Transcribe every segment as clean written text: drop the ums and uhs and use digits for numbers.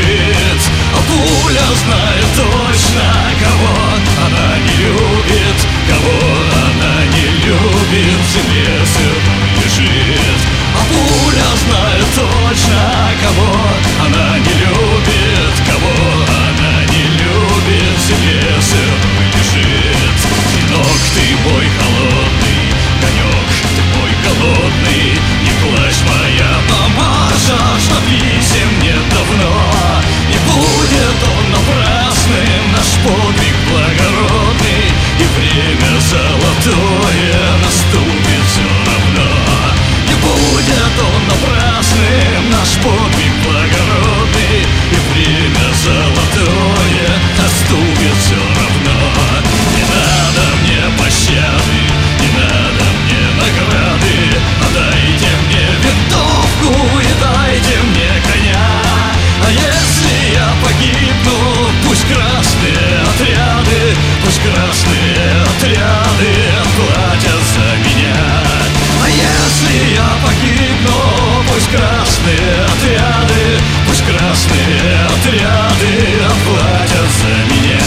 бежит. А пуля знает точно, кого она не любит, кого она не любит. В земле сырой лежит. А пуля знает точно, кого она не любит, кого она не любит. В земле сырой лежит. Клинок ты мой холодный, конек ты мой голодный. Не плачь, моя мамаша, что писем нет давно. Не будет он напрасным, наш подвиг благородный. И время золотое наступит все равно. Не будет он напрасным, наш подвиг благородный. И время золотое наступит все равно. Не надо мне пощады, не надо мне награды, а дайте мне винтовку и дайте мне коня. А если я погибну, пусть красные отряды, пусть красные отряды отплатят за меня. А если я погибну, пусть красные отряды, пусть красные отряды отплатят за меня.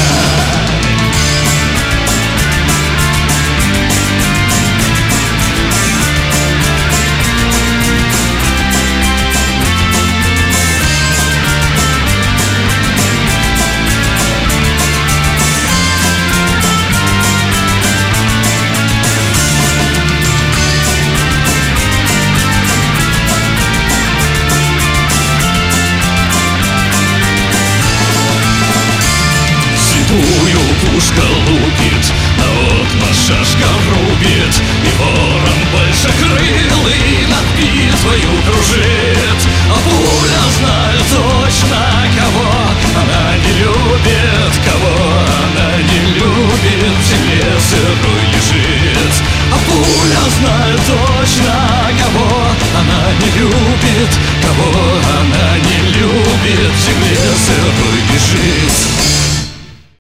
Пушка лупит, наотмашь шашка рубит, и ворон большекрылый над битвою кружит. А пуля знает точно, кого она не любит, кого она не любит. В земле сырой лежит. А пуля знает точно, кого она не любит, кого она не любит. В земле сырой лежит.